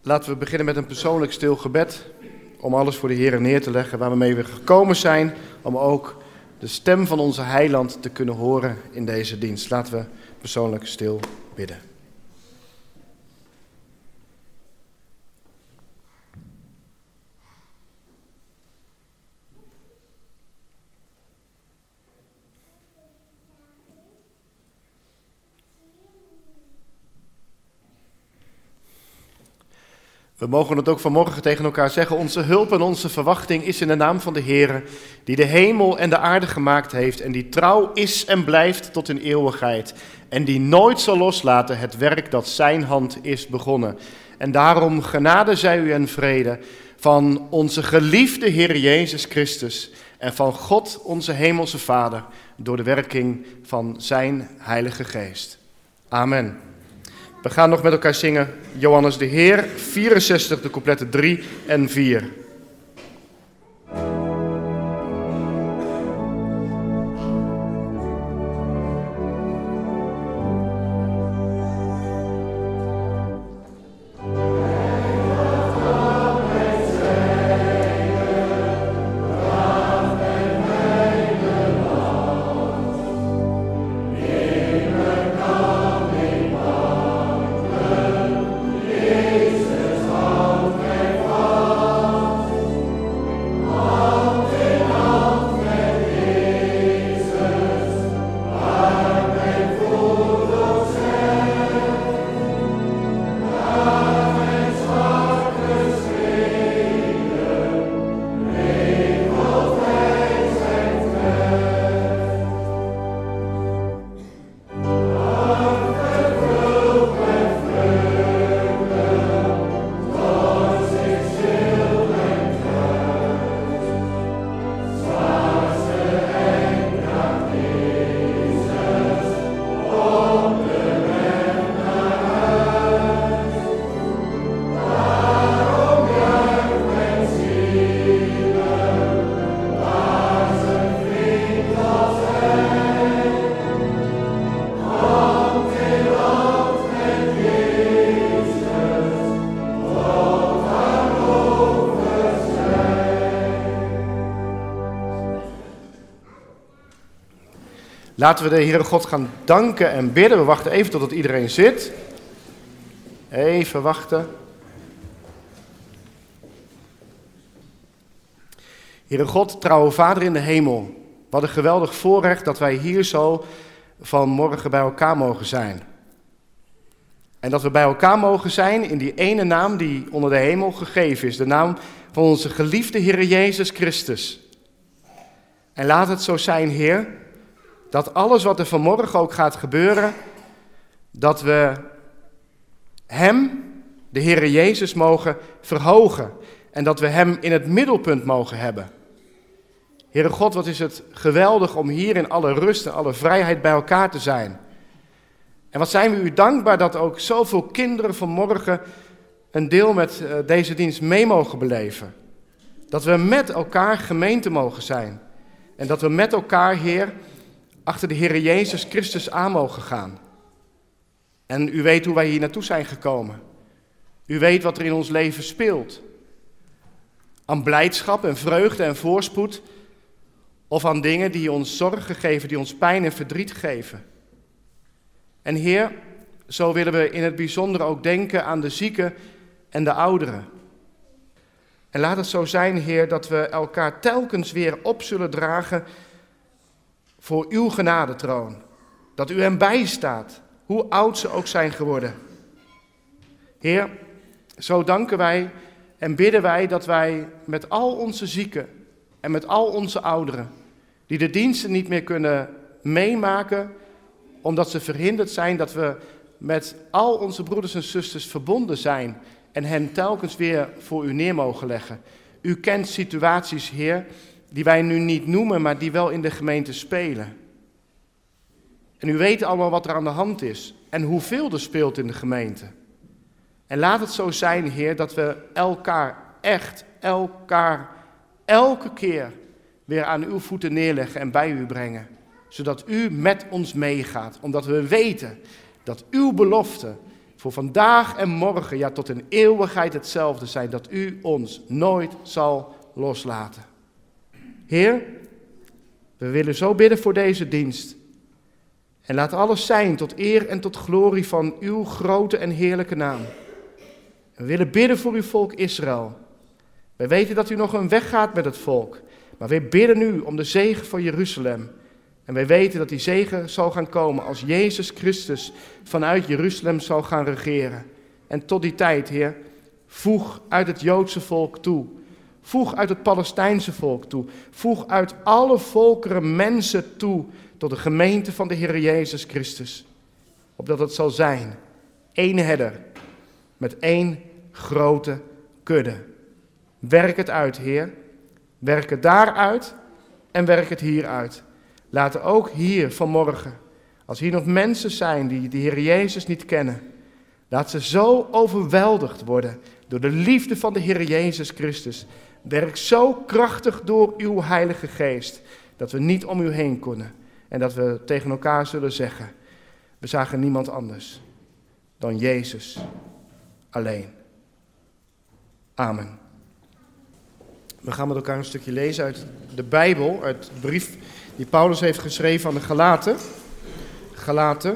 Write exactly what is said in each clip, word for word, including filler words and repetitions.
Laten we beginnen met een persoonlijk stil gebed, om alles voor de Heer neer te leggen waar we mee weer gekomen zijn, om ook de stem van onze heiland te kunnen horen in deze dienst. Laten we persoonlijk stil bidden. We mogen het ook vanmorgen tegen elkaar zeggen. Onze hulp en onze verwachting is in de naam van de Heer, die de hemel en de aarde gemaakt heeft en die trouw is en blijft tot in eeuwigheid. En die nooit zal loslaten het werk dat zijn hand is begonnen. En daarom genade zij u en vrede van onze geliefde Heer Jezus Christus en van God onze hemelse Vader door de werking van zijn Heilige Geest. Amen. We gaan nog met elkaar zingen Johannes de Heer, vierenzestig, de coupletten drie en vier. Laten we de Heere God gaan danken en bidden. We wachten even totdat iedereen zit. Even wachten. Heere God, trouwe Vader in de hemel. Wat een geweldig voorrecht dat wij hier zo vanmorgen bij elkaar mogen zijn. En dat we bij elkaar mogen zijn in die ene naam die onder de hemel gegeven is. De naam van onze geliefde Heer Jezus Christus. En laat het zo zijn, Heer, dat alles wat er vanmorgen ook gaat gebeuren, dat we Hem, de Heere Jezus, mogen verhogen. En dat we Hem in het middelpunt mogen hebben. Heere God, wat is het geweldig om hier in alle rust en alle vrijheid bij elkaar te zijn. En wat zijn we u dankbaar dat ook zoveel kinderen vanmorgen een deel met deze dienst mee mogen beleven. Dat we met elkaar gemeente mogen zijn. En dat we met elkaar, Heer, achter de Heer Jezus Christus aan mogen gaan. En u weet hoe wij hier naartoe zijn gekomen. U weet wat er in ons leven speelt. Aan blijdschap en vreugde en voorspoed. Of aan dingen die ons zorgen geven, die ons pijn en verdriet geven. En Heer, zo willen we in het bijzonder ook denken aan de zieken en de ouderen. En laat het zo zijn, Heer, dat we elkaar telkens weer op zullen dragen voor uw genadetroon. Dat u hen bijstaat, hoe oud ze ook zijn geworden. Heer, zo danken wij en bidden wij dat wij met al onze zieken en met al onze ouderen, die de diensten niet meer kunnen meemaken, omdat ze verhinderd zijn, dat we met al onze broeders en zusters verbonden zijn en hen telkens weer voor u neer mogen leggen. U kent situaties, Heer, die wij nu niet noemen, maar die wel in de gemeente spelen. En u weet allemaal wat er aan de hand is en hoeveel er speelt in de gemeente. En laat het zo zijn, Heer, dat we elkaar, echt elkaar, elke keer weer aan uw voeten neerleggen en bij u brengen. Zodat u met ons meegaat, omdat we weten dat uw belofte voor vandaag en morgen, ja tot in eeuwigheid hetzelfde zijn, dat u ons nooit zal loslaten. Heer, we willen zo bidden voor deze dienst. En laat alles zijn tot eer en tot glorie van uw grote en heerlijke naam. We willen bidden voor uw volk Israël. Wij weten dat u nog een weg gaat met het volk. Maar wij bidden nu om de zegen voor Jeruzalem. En wij weten dat die zegen zal gaan komen als Jezus Christus vanuit Jeruzalem zal gaan regeren. En tot die tijd, Heer, voeg uit het Joodse volk toe. Voeg uit het Palestijnse volk toe. Voeg uit alle volkeren mensen toe tot de gemeente van de Heer Jezus Christus. Opdat het zal zijn één herder met één grote kudde. Werk het uit, Heer. Werk het daaruit en werk het hieruit. Laten ook hier vanmorgen, als hier nog mensen zijn die de Heer Jezus niet kennen, laat ze zo overweldigd worden door de liefde van de Heer Jezus Christus. Werk zo krachtig door uw Heilige Geest, dat we niet om u heen kunnen. En dat we tegen elkaar zullen zeggen, we zagen niemand anders dan Jezus alleen. Amen. We gaan met elkaar een stukje lezen uit de Bijbel, uit de brief die Paulus heeft geschreven aan de Galaten. Galaten,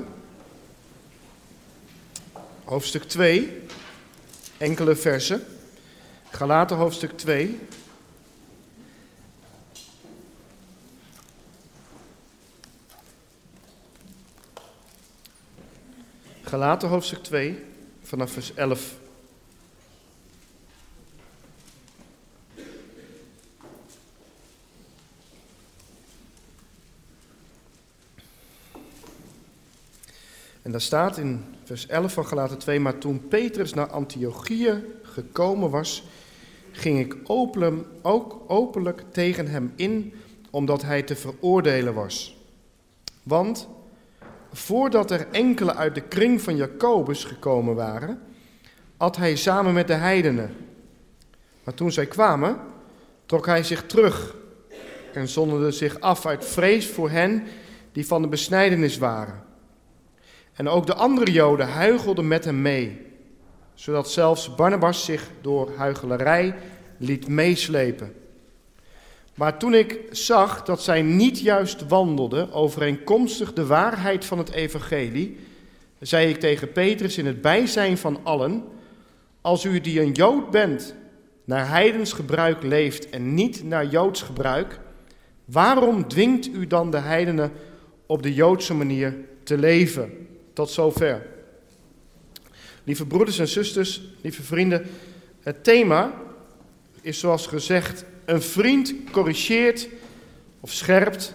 hoofdstuk twee, enkele versen. Galaten, hoofdstuk twee. Galaten, hoofdstuk twee, vanaf vers elf. En daar staat in vers elf van Galaten twee, maar toen Petrus naar Antiochië gekomen was, ging ik openlijk, ook openlijk tegen hem in, omdat hij te veroordelen was. Want voordat er enkele uit de kring van Jacobus gekomen waren, at hij samen met de heidenen. Maar toen zij kwamen, trok hij zich terug en zonderde zich af uit vrees voor hen die van de besnijdenis waren. En ook de andere Joden huichelden met hem mee, zodat zelfs Barnabas zich door huichelarij liet meeslepen. Maar toen ik zag dat zij niet juist wandelden overeenkomstig de waarheid van het evangelie, zei ik tegen Petrus in het bijzijn van allen, als u die een Jood bent, naar heidens gebruik leeft en niet naar Joods gebruik, waarom dwingt u dan de heidenen op de Joodse manier te leven? Tot zover. Lieve broeders en zusters, lieve vrienden, het thema is zoals gezegd, een vriend corrigeert of scherpt.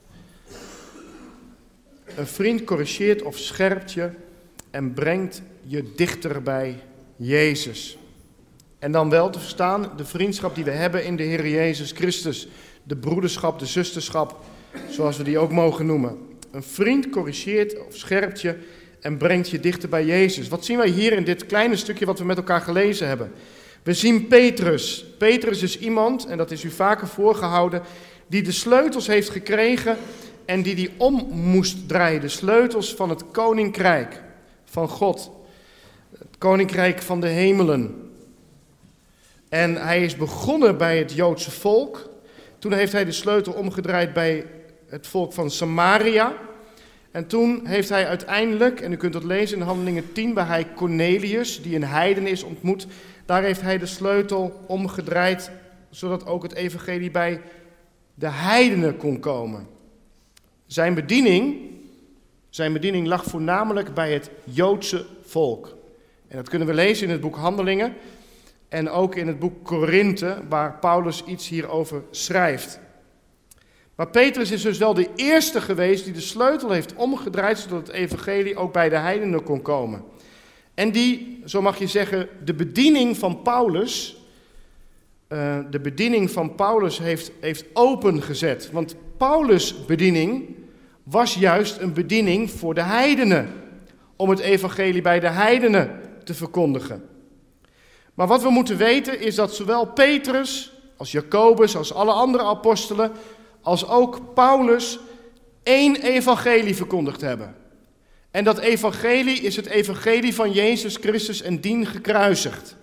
Een vriend corrigeert of scherpt je en brengt je dichter bij Jezus. En dan wel te verstaan de vriendschap die we hebben in de Heer Jezus Christus. De broederschap, de zusterschap, zoals we die ook mogen noemen. Een vriend corrigeert of scherpt je en brengt je dichter bij Jezus. Wat zien wij hier in dit kleine stukje wat we met elkaar gelezen hebben? We zien Petrus. Petrus is iemand, en dat is u vaker voorgehouden, die de sleutels heeft gekregen en die die om moest draaien. De sleutels van het koninkrijk van God. Het koninkrijk van de hemelen. En hij is begonnen bij het Joodse volk. Toen heeft hij de sleutel omgedraaid bij het volk van Samaria. En toen heeft hij uiteindelijk, en u kunt dat lezen in Handelingen tien, waar hij Cornelius, die een heiden is, ontmoet. Daar heeft hij de sleutel omgedraaid, zodat ook het evangelie bij de heidenen kon komen. Zijn bediening, zijn bediening lag voornamelijk bij het Joodse volk. En dat kunnen we lezen in het boek Handelingen en ook in het boek Korinthe, waar Paulus iets hierover schrijft. Maar Petrus is dus wel de eerste geweest die de sleutel heeft omgedraaid, zodat het evangelie ook bij de heidenen kon komen. En die, zo mag je zeggen, de bediening van Paulus, uh, de bediening van Paulus heeft, heeft opengezet. Want Paulus' bediening was juist een bediening voor de heidenen, om het evangelie bij de heidenen te verkondigen. Maar wat we moeten weten is dat zowel Petrus als Jacobus, als alle andere apostelen, als ook Paulus één evangelie verkondigd hebben. En dat evangelie is het evangelie van Jezus Christus en dien gekruisigd.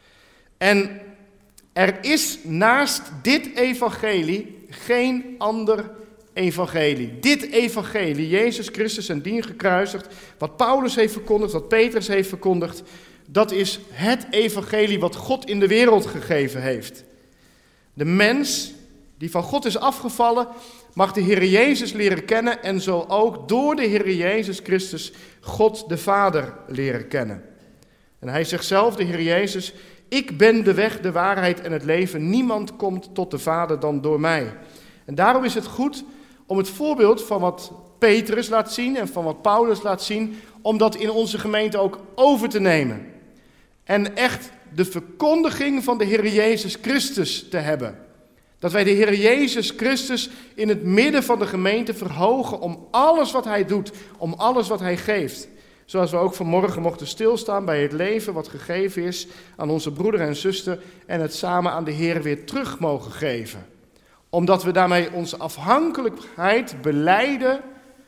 En er is naast dit evangelie geen ander evangelie. Dit evangelie, Jezus Christus en dien gekruisigd, wat Paulus heeft verkondigd, wat Petrus heeft verkondigd, dat is het evangelie wat God in de wereld gegeven heeft. De mens die van God is afgevallen, mag de Heer Jezus leren kennen en zo ook door de Heer Jezus Christus God de Vader leren kennen. En hij zegt zelf, de Heer Jezus, ik ben de weg, de waarheid en het leven. Niemand komt tot de Vader dan door mij. En daarom is het goed om het voorbeeld van wat Petrus laat zien en van wat Paulus laat zien, om dat in onze gemeente ook over te nemen. En echt de verkondiging van de Heer Jezus Christus te hebben. Dat wij de Heer Jezus Christus in het midden van de gemeente verhogen om alles wat Hij doet, om alles wat Hij geeft. Zoals we ook vanmorgen mochten stilstaan bij het leven wat gegeven is aan onze broeder en zuster en het samen aan de Heer weer terug mogen geven. Omdat we daarmee onze afhankelijkheid belijden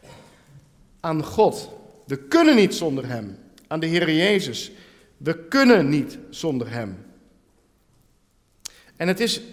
aan God. We kunnen niet zonder Hem, aan de Heer Jezus. We kunnen niet zonder Hem. En het is,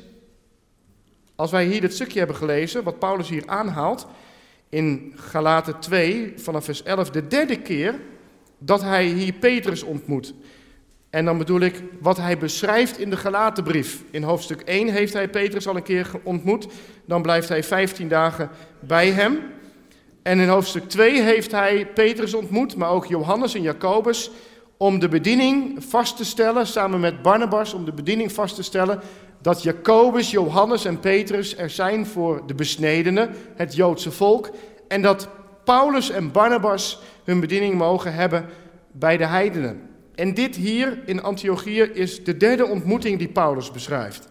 als wij hier dit stukje hebben gelezen, wat Paulus hier aanhaalt, in Galaten twee, vanaf vers elf, de derde keer dat hij hier Petrus ontmoet. En dan bedoel ik wat hij beschrijft in de Galatenbrief. In hoofdstuk één heeft hij Petrus al een keer ontmoet, dan blijft hij vijftien dagen bij hem. En in hoofdstuk twee heeft hij Petrus ontmoet, maar ook Johannes en Jacobus, om de bediening vast te stellen, samen met Barnabas, om de bediening vast te stellen, dat Jacobus, Johannes en Petrus er zijn voor de besnedenen, het Joodse volk, en dat Paulus en Barnabas hun bediening mogen hebben bij de heidenen. En dit hier in Antiochië is de derde ontmoeting die Paulus beschrijft.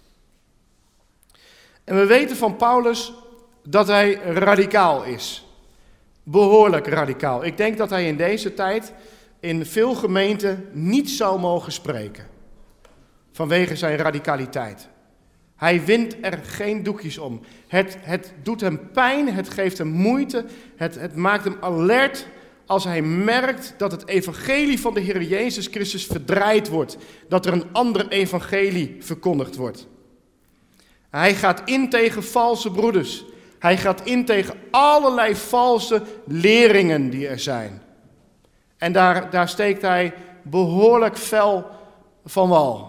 En we weten van Paulus dat hij radicaal is. Behoorlijk radicaal. Ik denk dat hij in deze tijd in veel gemeenten niet zou mogen spreken. Vanwege zijn radicaliteit. Hij wint er geen doekjes om. Het, het doet hem pijn, het geeft hem moeite, het, het maakt hem alert als hij merkt dat het evangelie van de Heer Jezus Christus verdraaid wordt. Dat er een ander evangelie verkondigd wordt. Hij gaat in tegen valse broeders. Hij gaat in tegen allerlei valse leringen die er zijn. En daar, daar steekt hij behoorlijk fel van wal.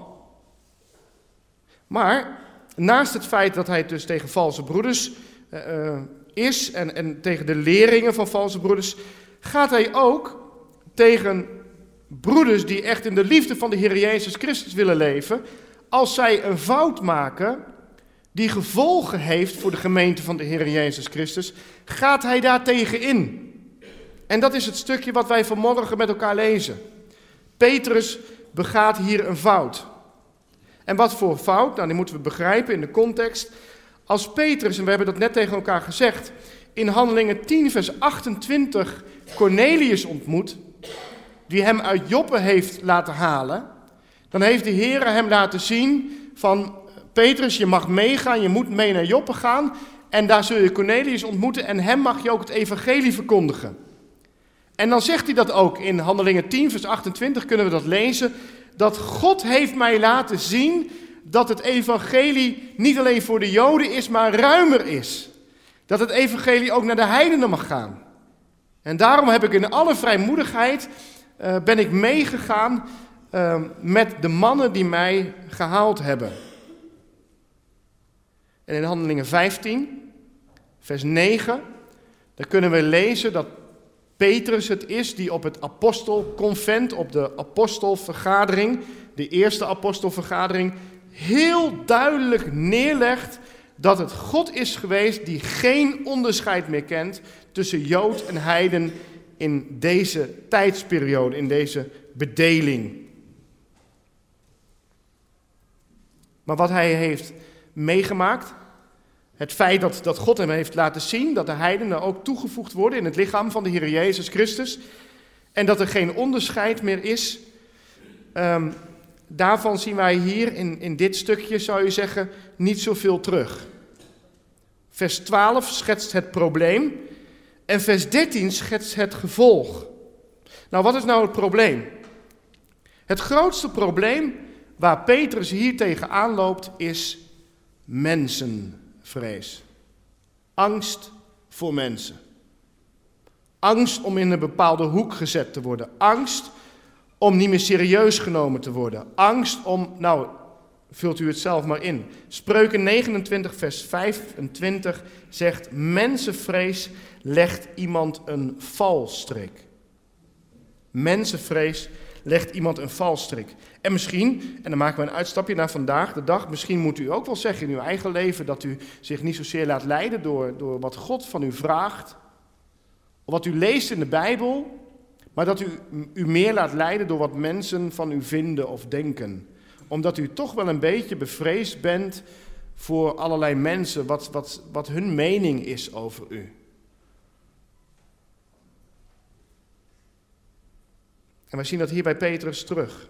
Maar naast het feit dat hij dus tegen valse broeders uh, is en, en tegen de leringen van valse broeders, gaat hij ook tegen broeders die echt in de liefde van de Heer Jezus Christus willen leven, als zij een fout maken die gevolgen heeft voor de gemeente van de Heer Jezus Christus, gaat hij daar tegen in. En dat is het stukje wat wij vanmorgen met elkaar lezen. Petrus begaat hier een fout. En wat voor fout? Nou, die moeten we begrijpen in de context. Als Petrus, en we hebben dat net tegen elkaar gezegd, in Handelingen tien vers achtentwintig Cornelius ontmoet, die hem uit Joppe heeft laten halen, dan heeft de Heer hem laten zien van Petrus, je mag meegaan, je moet mee naar Joppe gaan en daar zul je Cornelius ontmoeten en hem mag je ook het evangelie verkondigen. En dan zegt hij dat ook in Handelingen tien vers achtentwintig, kunnen we dat lezen, dat God heeft mij laten zien dat het evangelie niet alleen voor de Joden is, maar ruimer is. Dat het evangelie ook naar de heidenen mag gaan. En daarom heb ik in alle vrijmoedigheid, uh, ben ik meegegaan uh, met de mannen die mij gehaald hebben. En in Handelingen vijftien, vers negen, daar kunnen we lezen dat Petrus het is die op het apostelconvent, op de apostelvergadering, de eerste apostelvergadering, heel duidelijk neerlegt dat het God is geweest die geen onderscheid meer kent tussen Jood en heiden in deze tijdsperiode, in deze bedeling. Maar wat hij heeft meegemaakt, het feit dat, dat God hem heeft laten zien dat de heidenen ook toegevoegd worden in het lichaam van de Heer Jezus Christus en dat er geen onderscheid meer is, um, daarvan zien wij hier in, in dit stukje, zou je zeggen, niet zoveel terug. Vers twaalf schetst het probleem En vers dertien schetst het gevolg. Nou, wat is nou het probleem? Het grootste probleem waar Petrus hier tegenaan loopt is mensenvrees. Angst voor mensen. Angst om in een bepaalde hoek gezet te worden. Angst om niet meer serieus genomen te worden. Angst om, nou, vult u het zelf maar in. Spreuken negenentwintig vers vijfentwintig zegt, mensenvrees legt iemand een valstrik. Mensenvrees legt iemand een valstrik. En misschien, en dan maken we een uitstapje naar vandaag de dag, misschien moet u ook wel zeggen in uw eigen leven dat u zich niet zozeer laat leiden door, door wat God van u vraagt, of wat u leest in de Bijbel, maar dat u u meer laat leiden door wat mensen van u vinden of denken. Omdat u toch wel een beetje bevreesd bent voor allerlei mensen, wat, wat, wat hun mening is over u. En wij zien dat hier bij Petrus terug.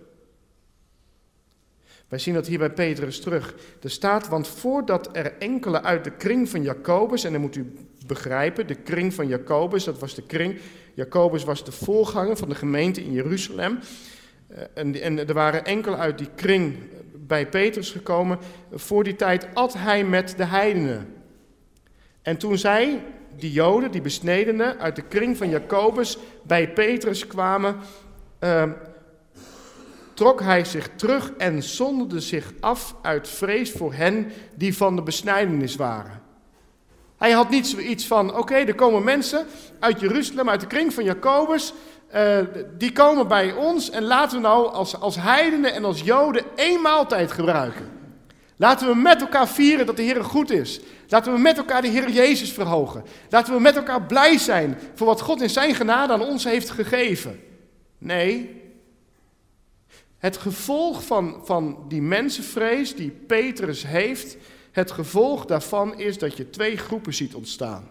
Wij zien dat hier bij Petrus terug. Er staat, want voordat er enkele uit de kring van Jacobus, en dan moet u begrijpen, de kring van Jacobus, dat was de kring. Jacobus was de voorganger van de gemeente in Jeruzalem. En, en er waren enkele uit die kring bij Petrus gekomen. Voor die tijd at hij met de heidenen. En toen zij, die Joden, die besnedenen, uit de kring van Jacobus bij Petrus kwamen, uh, trok hij zich terug en zonderde zich af uit vrees voor hen die van de besnijdenis waren. Hij had niet zoiets van, oké, okay, er komen mensen uit Jeruzalem, uit de kring van Jacobus, uh, die komen bij ons en laten we nou als, als heidenen en als Joden één maaltijd gebruiken. Laten we met elkaar vieren dat de Heer goed is. Laten we met elkaar de Heer Jezus verhogen. Laten we met elkaar blij zijn voor wat God in zijn genade aan ons heeft gegeven. Nee, het gevolg van, van die mensenvrees die Petrus heeft, het gevolg daarvan is dat je twee groepen ziet ontstaan.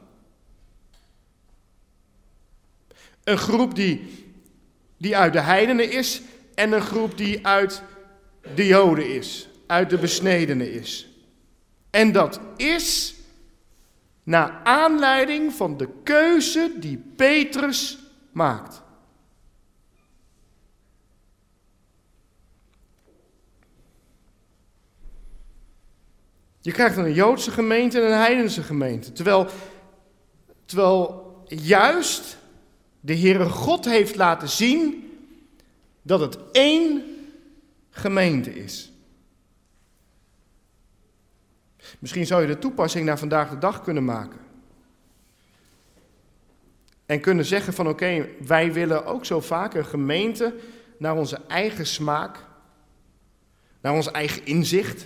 Een groep die, die uit de heidenen is en een groep die uit de Joden is, uit de besnedenen is. En dat is naar aanleiding van de keuze die Petrus maakt. Je krijgt dan een Joodse gemeente en een heidense gemeente. Terwijl, terwijl juist de Heere God heeft laten zien dat het één gemeente is. Misschien zou je de toepassing naar vandaag de dag kunnen maken. En kunnen zeggen van oké, okay, wij willen ook zo vaak een gemeente naar onze eigen smaak, naar ons eigen inzicht.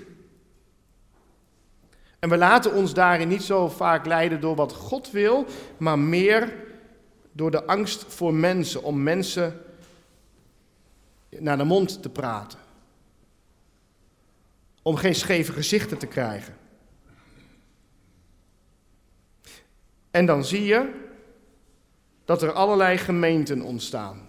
En we laten ons daarin niet zo vaak leiden door wat God wil, maar meer door de angst voor mensen, om mensen naar de mond te praten. Om geen scheve gezichten te krijgen. En dan zie je dat er allerlei gemeenten ontstaan.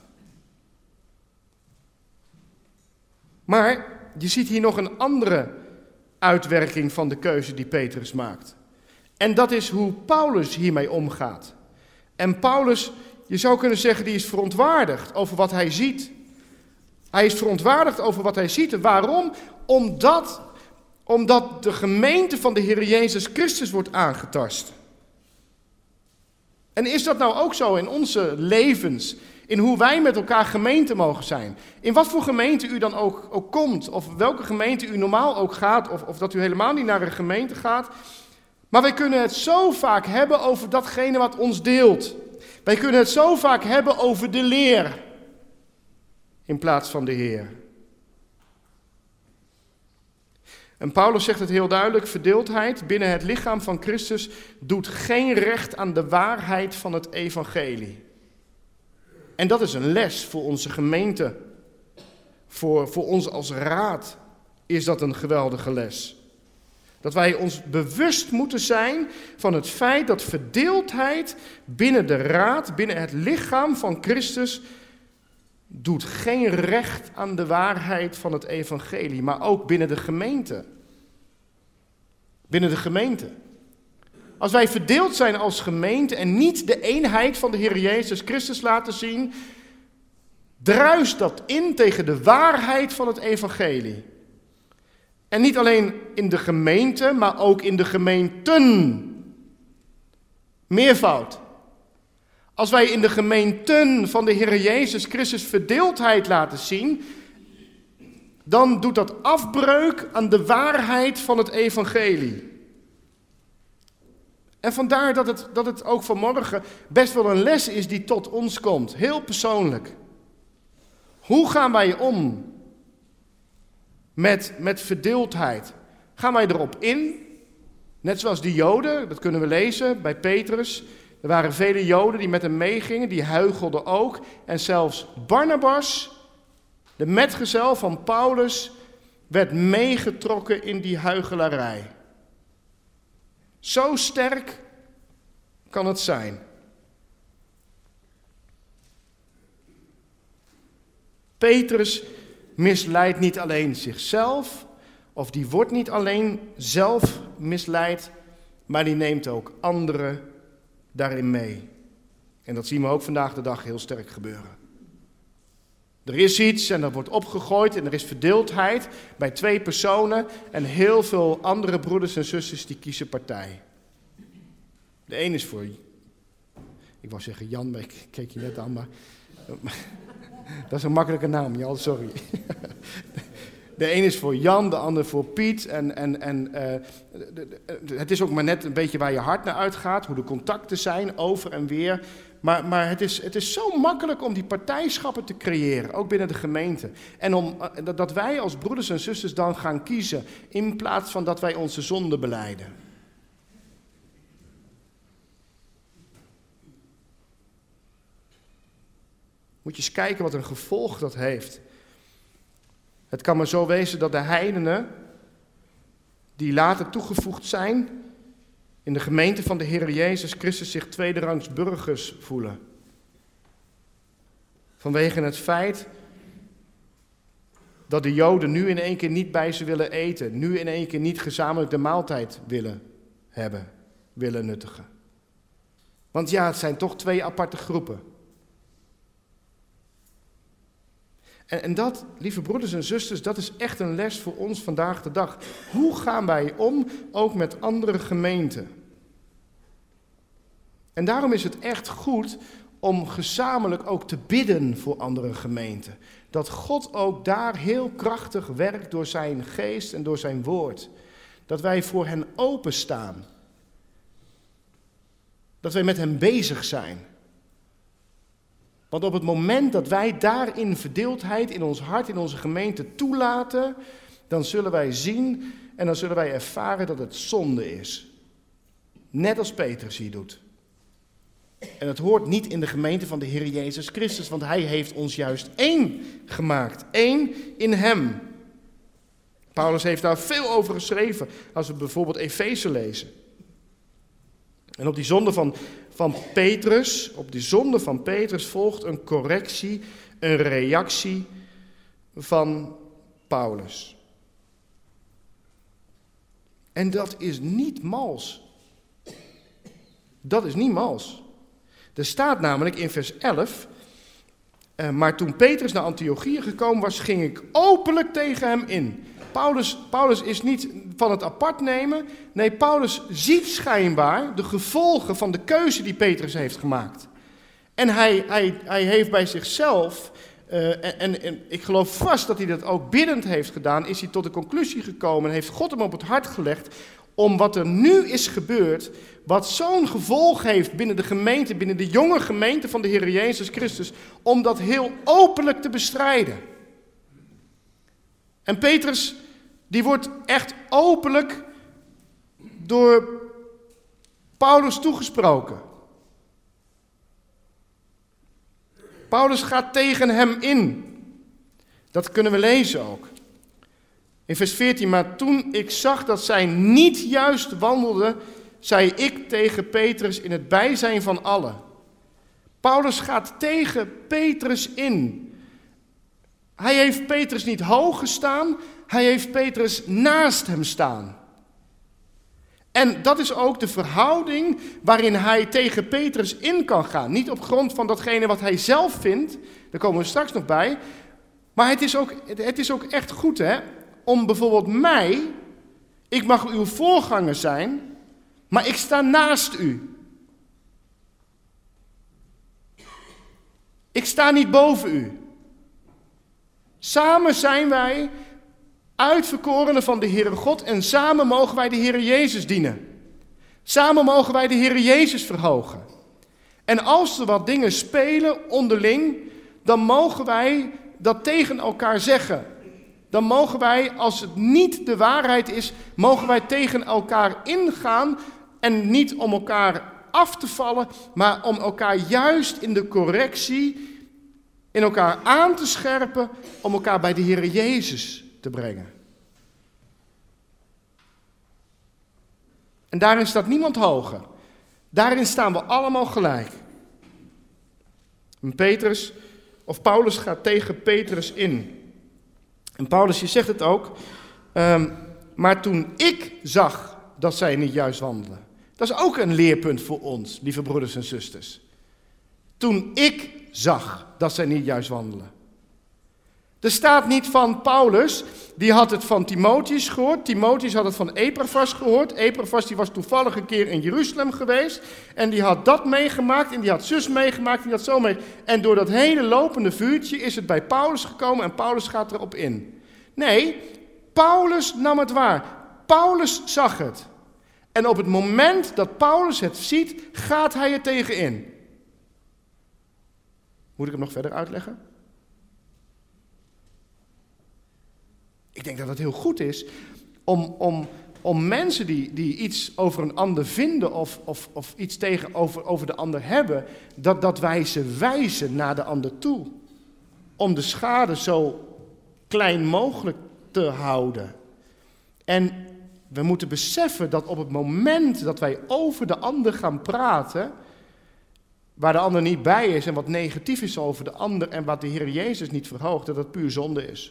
Maar je ziet hier nog een andere uitwerking van de keuze die Petrus maakt. En dat is hoe Paulus hiermee omgaat. En Paulus, je zou kunnen zeggen, die is verontwaardigd over wat hij ziet. Hij is verontwaardigd over wat hij ziet. En waarom? Omdat, omdat de gemeente van de Heer Jezus Christus wordt aangetast. En is dat nou ook zo in onze levens? In hoe wij met elkaar gemeente mogen zijn. In wat voor gemeente u dan ook, ook komt. Of welke gemeente u normaal ook gaat. Of, of dat u helemaal niet naar een gemeente gaat. Maar wij kunnen het zo vaak hebben over datgene wat ons deelt. Wij kunnen het zo vaak hebben over de leer. In plaats van de Heer. En Paulus zegt het heel duidelijk. Verdeeldheid binnen het lichaam van Christus doet geen recht aan de waarheid van het evangelie. En dat is een les voor onze gemeente. Voor, voor ons als raad is dat een geweldige les. Dat wij ons bewust moeten zijn van het feit dat verdeeldheid binnen de raad, binnen het lichaam van Christus, doet geen recht aan de waarheid van het evangelie, maar ook binnen de gemeente. Binnen de gemeente. als wij verdeeld zijn als gemeente en niet de eenheid van de Heer Jezus Christus laten zien, druist dat in tegen de waarheid van het evangelie. En niet alleen in de gemeente, maar ook in de gemeenten. Meervoud. Als wij in de gemeenten van de Heer Jezus Christus verdeeldheid laten zien, dan doet dat afbreuk aan de waarheid van het evangelie. En vandaar dat het, dat het ook vanmorgen best wel een les is die tot ons komt. Heel persoonlijk. Hoe gaan wij om met, met verdeeldheid? Gaan wij erop in? Net zoals die Joden, dat kunnen we lezen bij Petrus. Er waren vele Joden die met hem meegingen, die huichelden ook. En zelfs Barnabas, de metgezel van Paulus, werd meegetrokken in die huichelarij. Zo sterk kan het zijn. Petrus misleidt niet alleen zichzelf, of die wordt niet alleen zelf misleid, maar die neemt ook anderen daarin mee. En dat zien we ook vandaag de dag heel sterk gebeuren. Er is iets en dat wordt opgegooid en er is verdeeldheid bij twee personen en heel veel andere broeders en zusters die kiezen partij. De een is voor, ik wou zeggen Jan, maar ik keek je net aan, maar dat is een makkelijke naam, Jan, sorry. De een is voor Jan, de ander voor Piet. En, en, en uh, de, de, het is ook maar net een beetje waar je hart naar uitgaat, hoe de contacten zijn, over en weer. Maar, maar het, is, het is zo makkelijk om die partijschappen te creëren, ook binnen de gemeente. En om, uh, dat wij als broeders en zusters dan gaan kiezen, in plaats van dat wij onze zonde belijden. Moet je eens kijken wat een gevolg dat heeft. Het kan maar zo wezen dat de heidenen, die later toegevoegd zijn in de gemeente van de Heer Jezus Christus, zich tweederangs burgers voelen. Vanwege het feit dat de Joden nu in één keer niet bij ze willen eten, nu in één keer niet gezamenlijk de maaltijd willen hebben, willen nuttigen. Want ja, het zijn toch twee aparte groepen. En, en dat, lieve broeders en zusters, dat is echt een les voor ons vandaag de dag. Hoe gaan wij om, ook met andere gemeenten? En daarom is het echt goed om gezamenlijk ook te bidden voor andere gemeenten. Dat God ook daar heel krachtig werkt door zijn geest en door zijn woord. Dat wij voor hen openstaan. Dat wij met hen bezig zijn. Want op het moment dat wij daarin verdeeldheid in ons hart, in onze gemeente toelaten, dan zullen wij zien en dan zullen wij ervaren dat het zonde is. Net als Petrus hier doet. En het hoort niet in de gemeente van de Heer Jezus Christus, want hij heeft ons juist één gemaakt. Één in hem. Paulus heeft daar veel over geschreven, als we bijvoorbeeld Efeze lezen. En op die zonde van, van Petrus, op die zonde van Petrus volgt een correctie, een reactie van Paulus. En dat is niet mals. Dat is niet mals. Er staat namelijk in vers elf, uh, maar toen Petrus naar Antiochië gekomen was, ging ik openlijk tegen hem in. Paulus, Paulus is niet van het apart nemen. Nee, Paulus ziet schijnbaar de gevolgen van de keuze die Petrus heeft gemaakt. En hij, hij, hij heeft bij zichzelf, uh, en, en, en ik geloof vast dat hij dat ook biddend heeft gedaan, is hij tot de conclusie gekomen en heeft God hem op het hart gelegd om wat er nu is gebeurd, wat zo'n gevolg heeft binnen de gemeente, binnen de jonge gemeente van de Heer Jezus Christus, om dat heel openlijk te bestrijden. En Petrus, die wordt echt openlijk door Paulus toegesproken. Paulus gaat tegen hem in. Dat kunnen we lezen ook. In vers veertien, maar toen ik zag dat zij niet juist wandelden, zei ik tegen Petrus in het bijzijn van allen. Paulus gaat tegen Petrus in. Hij heeft Petrus niet hoog gestaan, hij heeft Petrus naast hem staan. En dat is ook de verhouding waarin hij tegen Petrus in kan gaan. Niet op grond van datgene wat hij zelf vindt, daar komen we straks nog bij. Maar het is ook, het is ook echt goed, hè, om bijvoorbeeld mij, ik mag uw voorganger zijn, maar ik sta naast u. Ik sta niet boven u. Samen zijn wij uitverkorenen van de Heere God en samen mogen wij de Heere Jezus dienen. Samen mogen wij de Heere Jezus verhogen. En als er wat dingen spelen onderling, dan mogen wij dat tegen elkaar zeggen. Dan mogen wij, als het niet de waarheid is, mogen wij tegen elkaar ingaan en niet om elkaar af te vallen, maar om elkaar juist in de correctie, in elkaar aan te scherpen, om elkaar bij de Heere Jezus te brengen. En daarin staat niemand hoger. Daarin staan we allemaal gelijk. En Petrus, of Paulus gaat tegen Petrus in. En Paulus, je zegt het ook, um, maar toen ik zag dat zij niet juist wandelen. Dat is ook een leerpunt voor ons, lieve broeders en zusters. Toen ik zag dat zij niet juist wandelen. Er staat niet van Paulus, die had het van Timotheus gehoord. Timotheus had het van Epaphras gehoord. Epaphras die was toevallig een keer in Jeruzalem geweest. En die had dat meegemaakt en die had zus meegemaakt en die had zo mee. En door dat hele lopende vuurtje is het bij Paulus gekomen en Paulus gaat erop in. Nee, Paulus nam het waar. Paulus zag het. En op het moment dat Paulus het ziet, gaat hij er tegenin. Moet ik hem nog verder uitleggen? Ik denk dat het heel goed is om, om, om mensen die, die iets over een ander vinden of, of, of iets tegenover over de ander hebben, dat, dat wij ze wijzen naar de ander toe. Om de schade zo klein mogelijk te houden. En we moeten beseffen dat op het moment dat wij over de ander gaan praten, waar de ander niet bij is en wat negatief is over de ander en wat de Heer Jezus niet verhoogt, dat dat puur zonde is.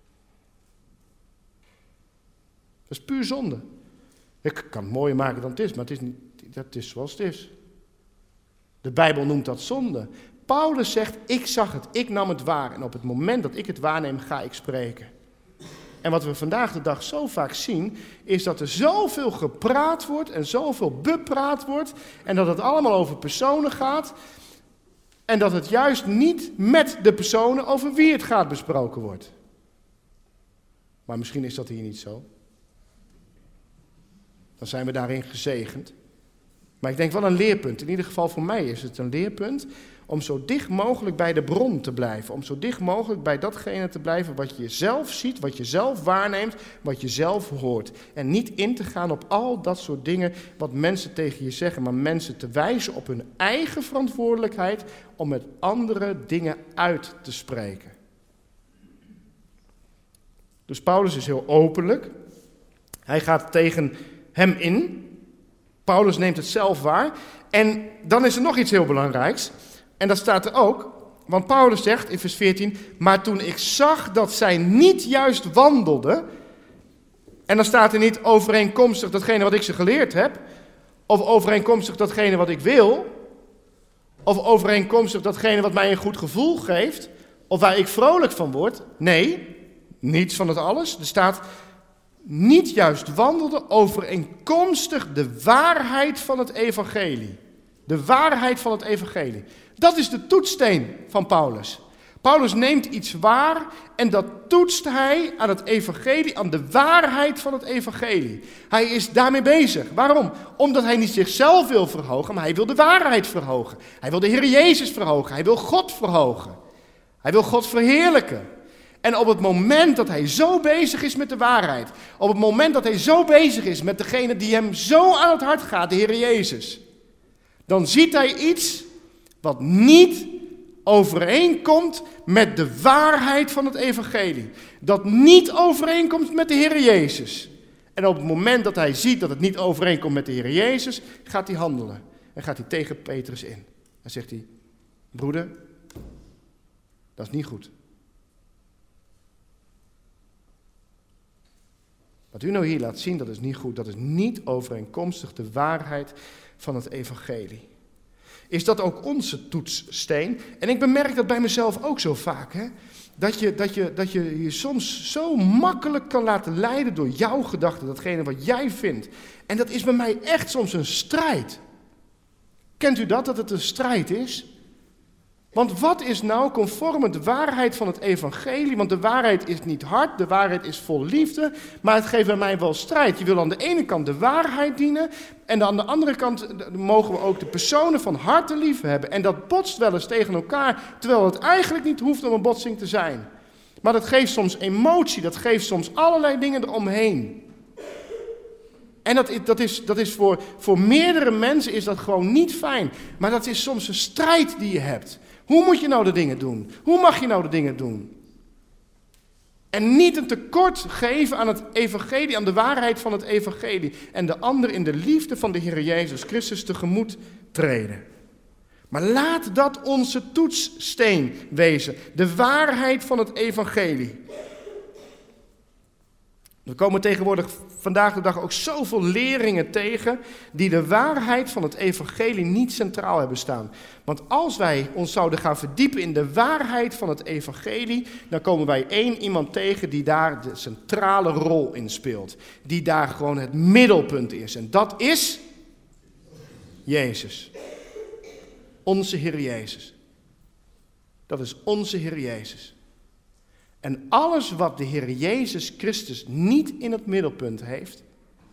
Dat is puur zonde. Ik kan het mooier maken dan het is, maar het is, niet, dat is zoals het is. De Bijbel noemt dat zonde. Paulus zegt, ik zag het, ik nam het waar. En op het moment dat ik het waarneem, ga ik spreken. En wat we vandaag de dag zo vaak zien, is dat er zoveel gepraat wordt en zoveel bepraat wordt. En dat het allemaal over personen gaat. En dat het juist niet met de personen over wie het gaat besproken wordt. Maar misschien is dat hier niet zo. Dan zijn we daarin gezegend. Maar ik denk wel een leerpunt. In ieder geval voor mij is het een leerpunt om zo dicht mogelijk bij de bron te blijven. Om zo dicht mogelijk bij datgene te blijven wat je zelf ziet, wat je zelf waarneemt, wat je zelf hoort. En niet in te gaan op al dat soort dingen wat mensen tegen je zeggen, maar mensen te wijzen op hun eigen verantwoordelijkheid om met andere dingen uit te spreken. Dus Paulus is heel openlijk. Hij gaat tegen hem in. Paulus neemt het zelf waar. En dan is er nog iets heel belangrijks. En dat staat er ook. Want Paulus zegt in vers veertien. Maar toen ik zag dat zij niet juist wandelden. En dan staat er niet overeenkomstig datgene wat ik ze geleerd heb. Of overeenkomstig datgene wat ik wil. Of overeenkomstig datgene wat mij een goed gevoel geeft. Of waar ik vrolijk van word. Nee, niets van het alles. Er staat niet juist wandelde overeenkomstig de waarheid van het evangelie. De waarheid van het evangelie. Dat is de toetssteen van Paulus. Paulus neemt iets waar en dat toetst hij aan het evangelie, aan de waarheid van het evangelie. Hij is daarmee bezig. Waarom? Omdat hij niet zichzelf wil verhogen, maar hij wil de waarheid verhogen. Hij wil de Heer Jezus verhogen. Hij wil God verhogen. Hij wil God verheerlijken. En op het moment dat hij zo bezig is met de waarheid, op het moment dat hij zo bezig is met degene die hem zo aan het hart gaat, de Heer Jezus, dan ziet hij iets wat niet overeenkomt met de waarheid van het evangelie. Dat niet overeenkomt met de Heer Jezus. En op het moment dat hij ziet dat het niet overeenkomt met de Heer Jezus, gaat hij handelen. En gaat hij tegen Petrus in. Dan zegt hij, broeder, dat is niet goed. Wat u nou hier laat zien, dat is niet goed. Dat is niet overeenkomstig de waarheid van het evangelie. Is dat ook onze toetssteen? En ik bemerk dat bij mezelf ook zo vaak. Hè? Dat, je, dat, je, dat je je soms zo makkelijk kan laten leiden door jouw gedachten. Datgene wat jij vindt. En dat is bij mij echt soms een strijd. Kent u dat, dat het een strijd is? Want wat is nou conform de waarheid van het evangelie? Want de waarheid is niet hard, de waarheid is vol liefde, maar het geeft bij mij wel strijd. Je wil aan de ene kant de waarheid dienen en aan de andere kant mogen we ook de personen van harte lief hebben. En dat botst wel eens tegen elkaar, terwijl het eigenlijk niet hoeft om een botsing te zijn. Maar dat geeft soms emotie, dat geeft soms allerlei dingen eromheen. En dat, dat is, dat is voor, voor meerdere mensen is dat gewoon niet fijn. Maar dat is soms een strijd die je hebt. Hoe moet je nou de dingen doen? Hoe mag je nou de dingen doen? En niet een tekort geven aan het evangelie, aan de waarheid van het evangelie. En de ander in de liefde van de Heer Jezus Christus tegemoet treden. Maar laat dat onze toetssteen wezen. De waarheid van het evangelie. Er komen tegenwoordig vandaag de dag ook zoveel leringen tegen die de waarheid van het evangelie niet centraal hebben staan. Want als wij ons zouden gaan verdiepen in de waarheid van het evangelie, dan komen wij één iemand tegen die daar de centrale rol in speelt. Die daar gewoon het middelpunt is. En dat is Jezus. Onze Heer Jezus. Dat is onze Heer Jezus. En alles wat de Heer Jezus Christus niet in het middelpunt heeft,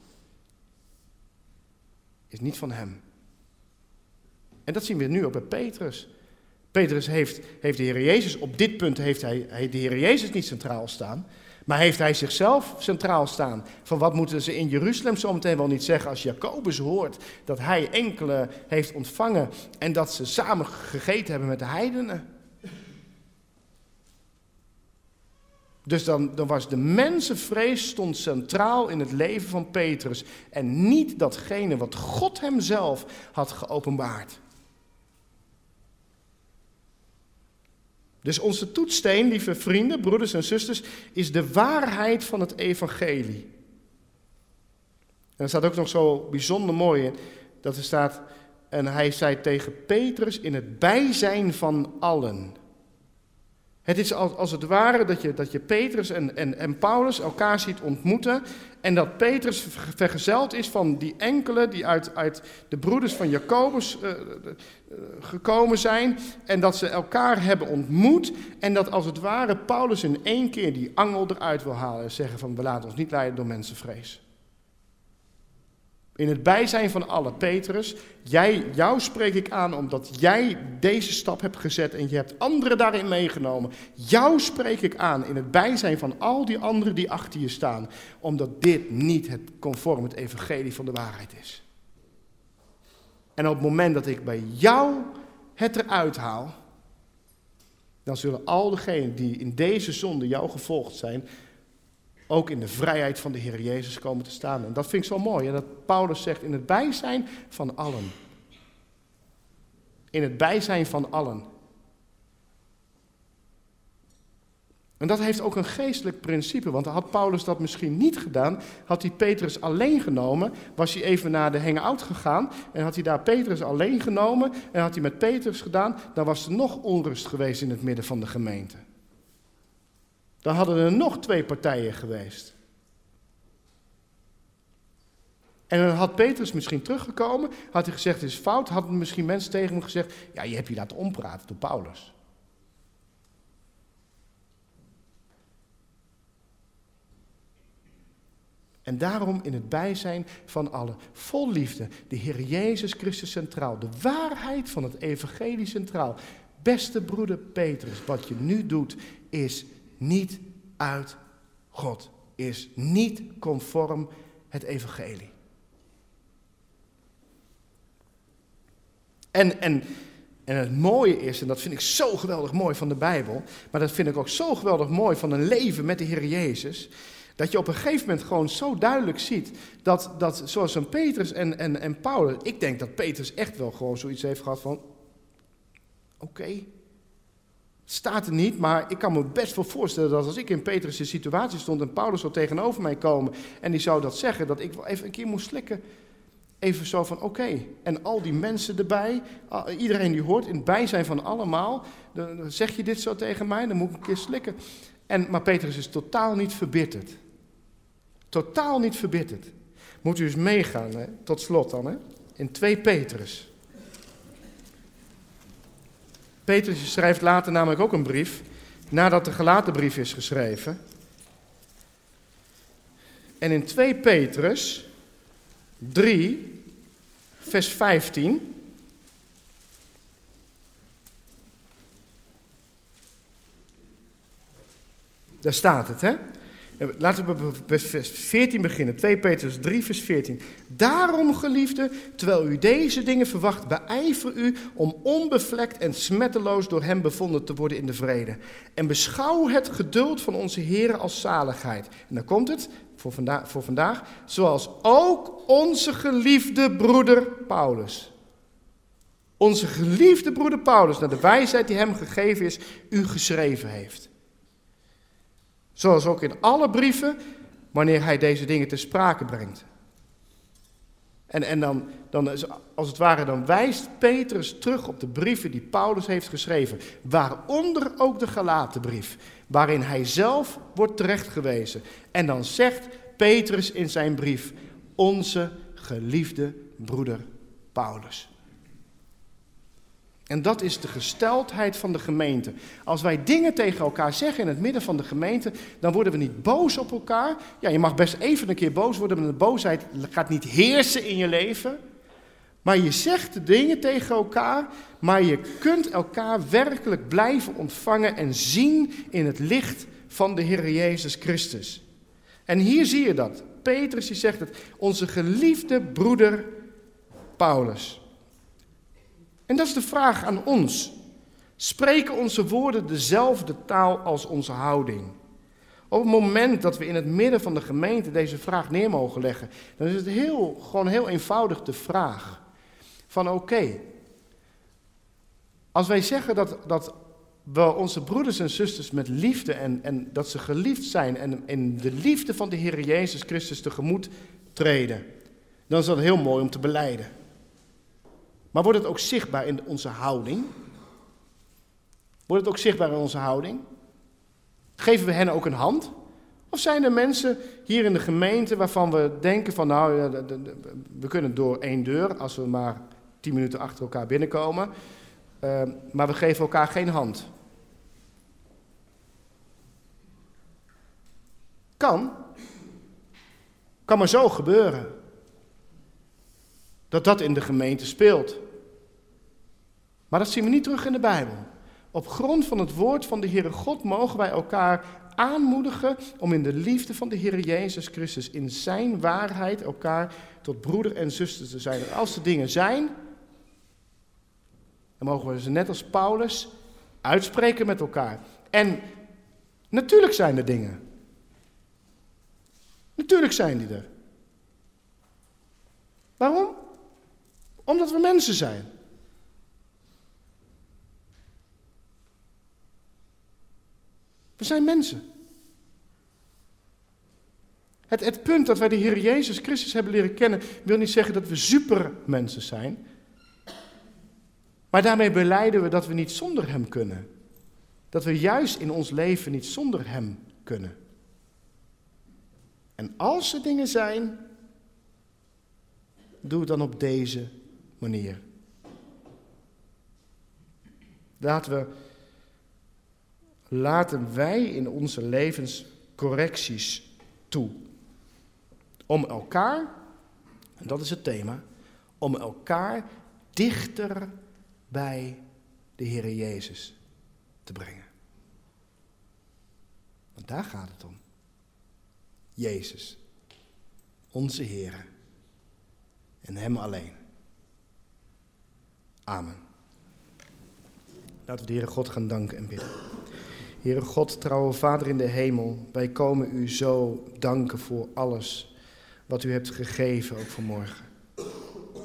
is niet van hem. En dat zien we nu ook bij Petrus. Petrus heeft, heeft de Heer Jezus, op dit punt heeft hij, hij de Heer Jezus niet centraal staan, maar heeft hij zichzelf centraal staan. Van wat moeten ze in Jeruzalem zometeen wel niet zeggen als Jacobus hoort dat hij enkele heeft ontvangen en dat ze samen gegeten hebben met de heidenen. Dus dan, dan was de mensenvrees stond centraal in het leven van Petrus. En niet datgene wat God hem zelf had geopenbaard. Dus onze toetssteen, lieve vrienden, broeders en zusters, is de waarheid van het evangelie. En er staat ook nog zo bijzonder mooi in, dat er staat, en hij zei tegen Petrus in het bijzijn van allen. Het is als, als het ware dat je, dat je Petrus en, en, en Paulus elkaar ziet ontmoeten. En dat Petrus vergezeld is van die enkele die uit, uit de broeders van Jacobus uh, uh, gekomen zijn. En dat ze elkaar hebben ontmoet. En dat als het ware Paulus in één keer die angel eruit wil halen. En zeggen van we laten ons niet leiden door mensenvrees. In het bijzijn van allen, Petrus, jij, jou spreek ik aan omdat jij deze stap hebt gezet en je hebt anderen daarin meegenomen. Jou spreek ik aan in het bijzijn van al die anderen die achter je staan, omdat dit niet het conform het evangelie van de waarheid is. En op het moment dat ik bij jou het eruit haal, dan zullen al degenen die in deze zonde jou gevolgd zijn, ook in de vrijheid van de Heer Jezus komen te staan. En dat vind ik zo mooi. En dat Paulus zegt in het bijzijn van allen. In het bijzijn van allen. En dat heeft ook een geestelijk principe. Want had Paulus dat misschien niet gedaan, had hij Petrus alleen genomen, was hij even naar de hangout gegaan en had hij daar Petrus alleen genomen en had hij met Petrus gedaan, dan was er nog onrust geweest in het midden van de gemeente. Dan hadden er nog twee partijen geweest. En dan had Petrus misschien teruggekomen, had hij gezegd het is fout, hadden misschien mensen tegen hem gezegd, ja je hebt je laten ompraten door Paulus. En daarom in het bijzijn van allen, vol liefde, de Heer Jezus Christus centraal, de waarheid van het evangelie centraal. Beste broeder Petrus, wat je nu doet is niet uit God, is niet conform het evangelie. En, en, en het mooie is, en dat vind ik zo geweldig mooi van de Bijbel, maar dat vind ik ook zo geweldig mooi van een leven met de Heer Jezus, dat je op een gegeven moment gewoon zo duidelijk ziet, dat, dat zoals een Petrus en, en, en Paulus, ik denk dat Petrus echt wel gewoon zoiets heeft gehad van, oké, okay, Het staat er niet, maar ik kan me best wel voorstellen dat als ik in Petrus' situatie stond en Paulus zou tegenover mij komen en die zou dat zeggen, dat ik wel even een keer moest slikken. Even zo van, oké, okay. En al die mensen erbij, iedereen die hoort, in het bijzijn van allemaal, dan zeg je dit zo tegen mij, dan moet ik een keer slikken. En, maar Petrus is totaal niet verbitterd. Totaal niet verbitterd. Moet u eens meegaan, hè? Tot slot dan, hè? In twee Petrus. Petrus schrijft later namelijk ook een brief, nadat de Galatenbrief is geschreven. En in twee Petrus drie, vers vijftien. Daar staat het, hè? Laten we bij vers veertien beginnen. twee Petrus drie, vers veertien. Daarom, geliefden, terwijl u deze dingen verwacht, beijver u om onbevlekt en smetteloos door hem bevonden te worden in de vrede. En beschouw het geduld van onze Heer als zaligheid. En dan komt het, voor vandaag, voor vandaag, zoals ook onze geliefde broeder Paulus. Onze geliefde broeder Paulus, naar de wijsheid die hem gegeven is, u geschreven heeft. Zoals ook in alle brieven, wanneer hij deze dingen ter sprake brengt. En, en dan, dan, als het ware, dan wijst Petrus terug op de brieven die Paulus heeft geschreven. Waaronder ook de Galatenbrief, waarin hij zelf wordt terechtgewezen. En dan zegt Petrus in zijn brief, onze geliefde broeder Paulus. En dat is de gesteldheid van de gemeente. Als wij dingen tegen elkaar zeggen in het midden van de gemeente, dan worden we niet boos op elkaar. Ja, je mag best even een keer boos worden, maar de boosheid gaat niet heersen in je leven. Maar je zegt de dingen tegen elkaar, maar je kunt elkaar werkelijk blijven ontvangen en zien in het licht van de Heer Jezus Christus. En hier zie je dat. Petrus die zegt het, onze geliefde broeder Paulus. En dat is de vraag aan ons. Spreken onze woorden dezelfde taal als onze houding? Op het moment dat we in het midden van de gemeente deze vraag neer mogen leggen, dan is het heel, gewoon heel eenvoudig de vraag van oké, okay, als wij zeggen dat, dat we onze broeders en zusters met liefde en, en dat ze geliefd zijn en in de liefde van de Heer Jezus Christus tegemoet treden, dan is dat heel mooi om te belijden. Maar wordt het ook zichtbaar in onze houding? Wordt het ook zichtbaar in onze houding? Geven we hen ook een hand? Of zijn er mensen hier in de gemeente waarvan we denken van nou, we kunnen door één deur als we maar tien minuten achter elkaar binnenkomen, uh, maar we geven elkaar geen hand? Kan. Kan maar zo gebeuren. Dat dat in de gemeente speelt. Maar dat zien we niet terug in de Bijbel. Op grond van het woord van de Heere God mogen wij elkaar aanmoedigen om in de liefde van de Heer Jezus Christus, in zijn waarheid, elkaar tot broeder en zuster te zijn. En als er dingen zijn, dan mogen we ze net als Paulus uitspreken met elkaar. En natuurlijk zijn er dingen. Natuurlijk zijn die er. Waarom? Omdat we mensen zijn. We zijn mensen. Het, het punt dat wij de Heer Jezus Christus hebben leren kennen, wil niet zeggen dat we supermensen zijn. Maar daarmee belijden we dat we niet zonder hem kunnen. Dat we juist in ons leven niet zonder hem kunnen. En als er dingen zijn, doe het dan op deze manier. Laten we, laten wij in onze levens correcties toe. Om elkaar, en dat is het thema, om elkaar dichter bij de Heer Jezus te brengen. Want daar gaat het om. Jezus, onze Heer. En hem alleen. Amen. Laten we de Heere God gaan danken en bidden. Heere God, trouwe Vader in de hemel, wij komen u zo danken voor alles wat u hebt gegeven, ook vanmorgen.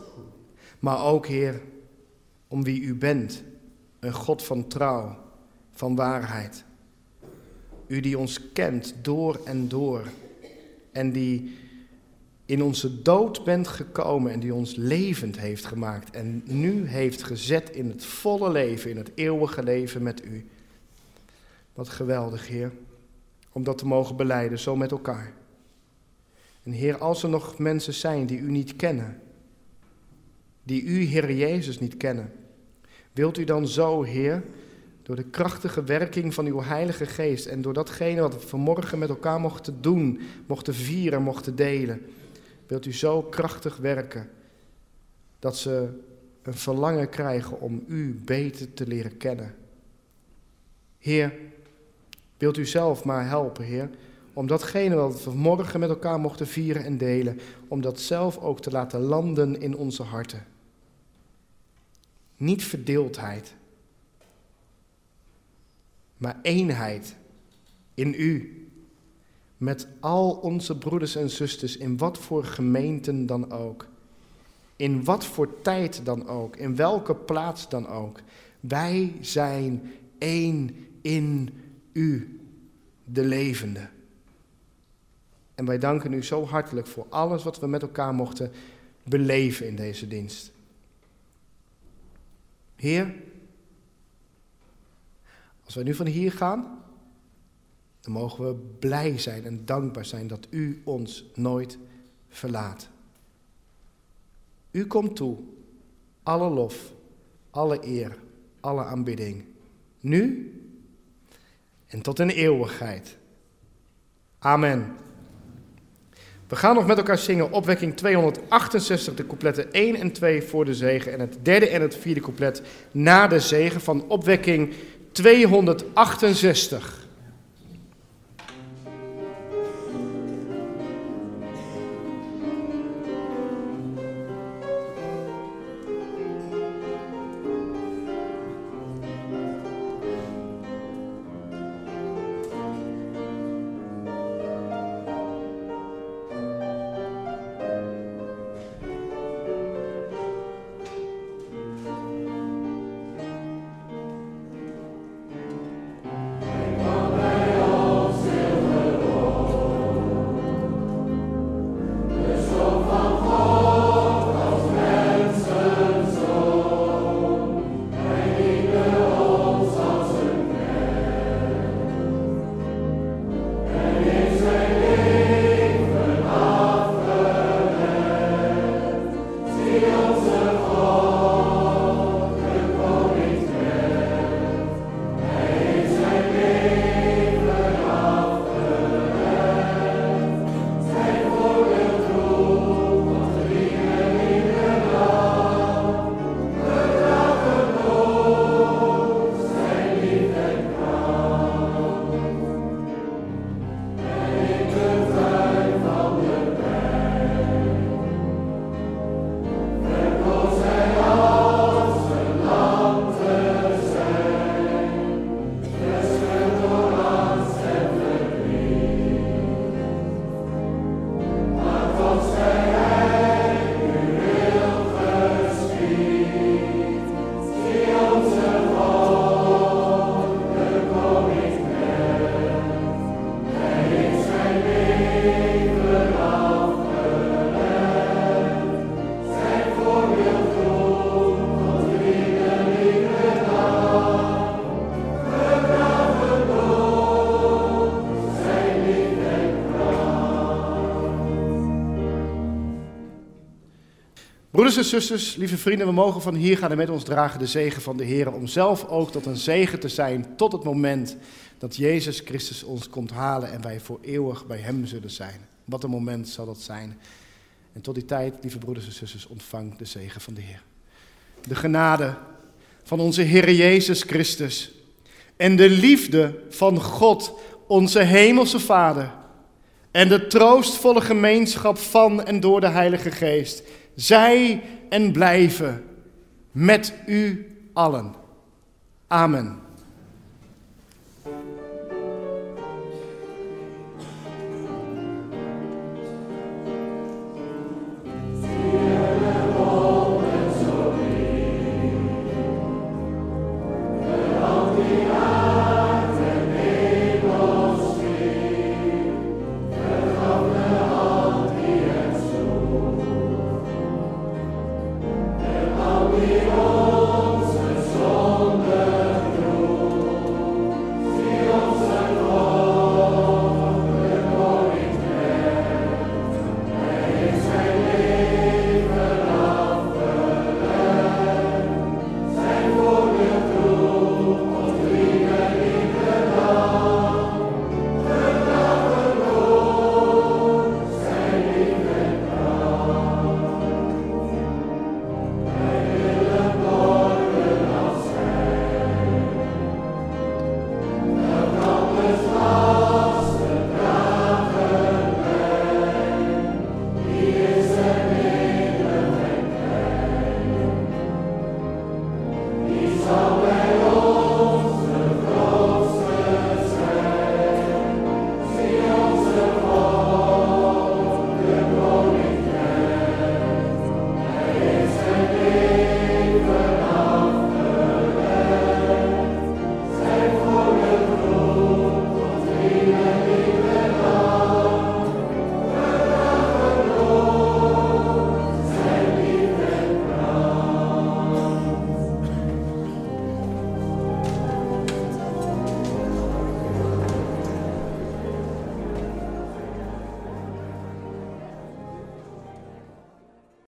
Maar ook, Heer, om wie u bent, een God van trouw, van waarheid. U die ons kent door en door. En die in onze dood bent gekomen en die ons levend heeft gemaakt. En nu heeft gezet in het volle leven, in het eeuwige leven met u. Wat geweldig, Heer, om dat te mogen belijden, zo met elkaar. En Heer, als er nog mensen zijn die u niet kennen, die u, Heer Jezus, niet kennen, wilt u dan zo, Heer, door de krachtige werking van uw Heilige Geest en door datgene wat we vanmorgen met elkaar mochten doen, mochten vieren, mochten delen, wilt u zo krachtig werken dat ze een verlangen krijgen om u beter te leren kennen. Heer, wilt u zelf maar helpen, Heer, om datgene wat we vanmorgen met elkaar mochten vieren en delen, om dat zelf ook te laten landen in onze harten. Niet verdeeldheid, maar eenheid in u. Met al onze broeders en zusters, in wat voor gemeenten dan ook. In wat voor tijd dan ook, in welke plaats dan ook. Wij zijn één in u, de levende. En wij danken u zo hartelijk voor alles wat we met elkaar mochten beleven in deze dienst. Heer, als wij nu van hier gaan, dan mogen we blij zijn en dankbaar zijn dat u ons nooit verlaat. U komt toe, alle lof, alle eer, alle aanbidding, nu en tot in eeuwigheid. Amen. We gaan nog met elkaar zingen opwekking tweehonderdachtenzestig, de coupletten één en twee voor de zegen en het derde en het vierde couplet na de zegen van opwekking tweehonderdachtenzestig. Broeders en zusters, lieve vrienden, we mogen van hier gaan en met ons dragen de zegen van de Heer, om zelf ook tot een zegen te zijn tot het moment dat Jezus Christus ons komt halen en wij voor eeuwig bij hem zullen zijn. Wat een moment zal dat zijn. En tot die tijd, lieve broeders en zusters, ontvang de zegen van de Heer. De genade van onze Heer Jezus Christus en de liefde van God, onze hemelse Vader, en de troostvolle gemeenschap van en door de Heilige Geest, zij en blijven met u allen. Amen.